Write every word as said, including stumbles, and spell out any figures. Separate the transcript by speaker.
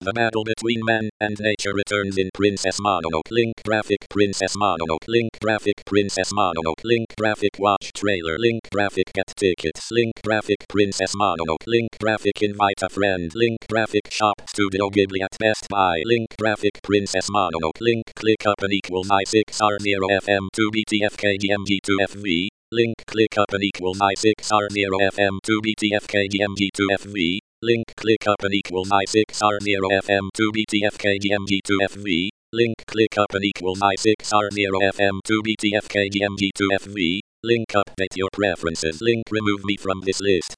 Speaker 1: The battle between man and nature returns in Princess Mononoke. Link graphic Princess Mononoke. Link graphic Princess Mononoke. Link graphic watch trailer. Link graphic get tickets. Link graphic Princess Mononoke. Link graphic invite a friend. Link graphic shop Studio Ghibli at Best Buy. Link graphic Princess Mononoke. Link click up and equals I six R zero F M two B T F K G M G two F V. Link click up and equals I six R zero F M two B T F K G M G two F V. Link click up and equals I six R zero F M two B T F K G M G two F V. Link click up and equals I six R zero F M two B T F K G M G two F V. Link update your preferences. Link remove me from this list.